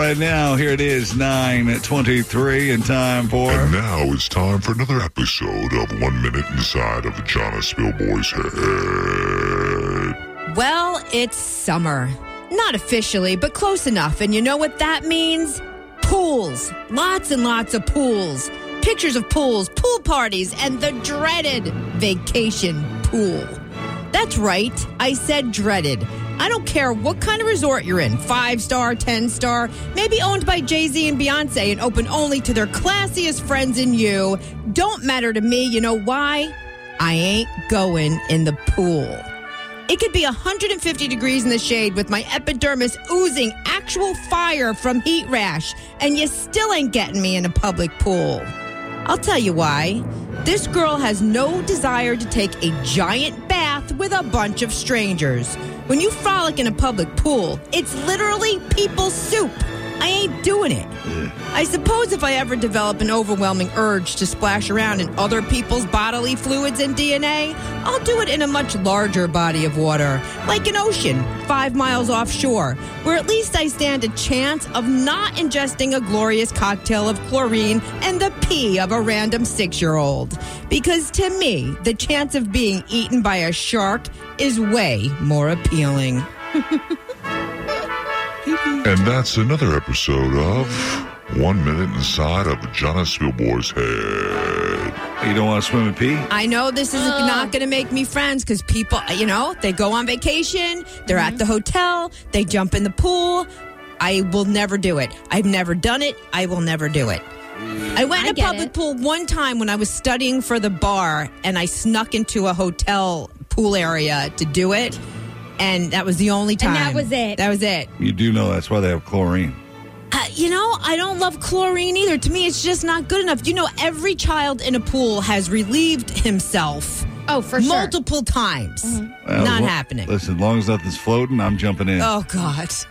right now, here it is, 9:23, and time for... And now it's time for another episode of 1 Minute Inside of Jonna Spillboy's Head. Well, it's summer. Not officially, but close enough. And you know what that means? Pools. Lots and lots of pools. Pictures of pools, pool parties, and the dreaded vacation pool. That's right. I said dreaded. I don't care what kind of resort you're in, 5-star, 10-star, maybe owned by Jay-Z and Beyonce and open only to their classiest friends and you. Don't matter to me. You know why? I ain't going in the pool. It could be 150 degrees in the shade with my epidermis oozing actual fire from heat rash, and you still ain't getting me in a public pool. I'll tell you why. This girl has no desire to take a giant bath with a bunch of strangers. When you frolic in a public pool, it's literally people's soup. I ain't doing it. I suppose if I ever develop an overwhelming urge to splash around in other people's bodily fluids and DNA, I'll do it in a much larger body of water, like an ocean 5 miles offshore, where at least I stand a chance of not ingesting a glorious cocktail of chlorine and the pee of a random 6-year-old. Because to me, the chance of being eaten by a shark is way more appealing. And that's another episode of 1 Minute Inside of Jonna Spillboy's Head. You don't want to swim and pee? I know this is not going to make me friends because people, they go on vacation, they're at the hotel, they jump in the pool. I will never do it. I've never done it. I will never do it. I went in a public pool one time when I was studying for the bar, and I snuck into a hotel pool area to do it. And that was the only time. And that was it. That was it. You do know that's why they have chlorine. I don't love chlorine either. To me, it's just not good enough. Every child in a pool has relieved himself. Oh, for sure. Multiple times. Mm-hmm. Well, not happening. Listen, as long as nothing's floating, I'm jumping in. Oh, God.